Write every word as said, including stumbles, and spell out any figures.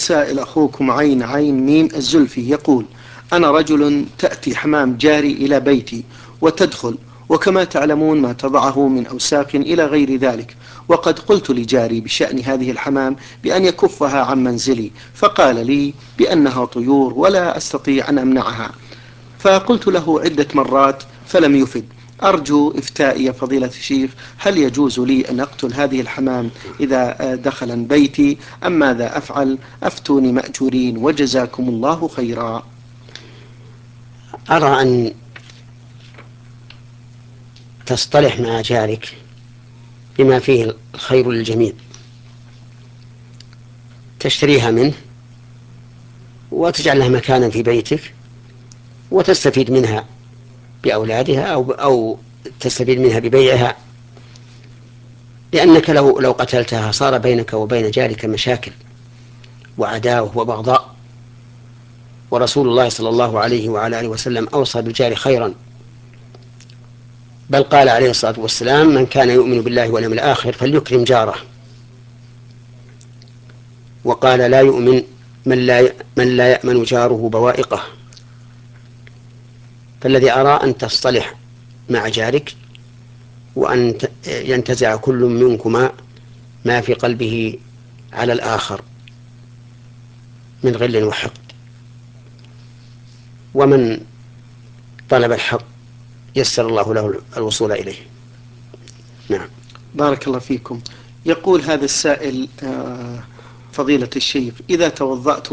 السائل أخوكم عين عين ميم الزلفي يقول: أنا رجل تأتي حمام جاري إلى بيتي وتدخل، وكما تعلمون ما تضعه من أوساخ إلى غير ذلك، وقد قلت لجاري بشأن هذه الحمام بأن يكفها عن منزلي، فقال لي بأنها طيور ولا أستطيع أن أمنعها، فقلت له عدة مرات فلم يفد. أرجو إفتائي يا فضيلة الشيخ، هل يجوز لي أن أقتل هذه الحمام إذا دخل بيتي أم ماذا أفعل؟ أفتوني مأجورين وجزاكم الله خيرا. أرى أن تصطلح مع جارك بما فيه الخير للجميع، تشتريها منه وتجعل لها مكانا في بيتك وتستفيد منها بأولادها أو, أو تستفيد منها ببيعها، لأنك لو, لو قتلتها صار بينك وبين جارك مشاكل وعداوة وبغضاء. ورسول الله صلى الله عليه وعلى آله وسلم أوصى بالجار خيرا، بل قال عليه الصلاة والسلام: من كان يؤمن بالله واليوم الآخر فليكرم جاره. وقال: لا يؤمن من لا, من لا يأمن جاره بوائقه. فالذي أرى أن تصطلح مع جارك وأن ينتزع كل منكما ما في قلبه على الآخر من غل وحقد، ومن طلب الحق يسر الله له الوصول إليه. نعم. بارك الله فيكم. يقول هذا السائل: فضيلة الشيخ، إذا توضأت